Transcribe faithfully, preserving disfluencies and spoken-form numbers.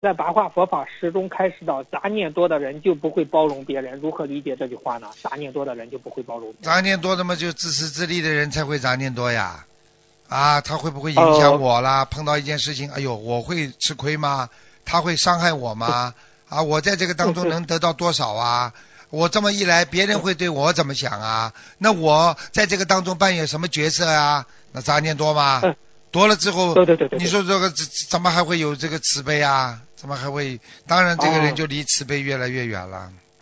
在白话佛法始终开示到，杂念多的人就不会包容别人。如何理解这句话呢？杂念多的人就不会包容别人。 杂念多的嘛，就自私自利的人才会杂念多呀。啊，他会不会影响我啦？呃、碰到一件事情，哎呦，我会吃亏吗？他会伤害我吗？啊，我在这个当中能得到多少啊？我这么一来，别人会对我怎么想啊？那我在这个当中扮演什么角色啊？那杂念多吗？ 嗯、 多了之后， 对对对对， 你说这个怎么还会有这个慈悲啊？怎么还会？当然，这个人就离慈悲越来越远了。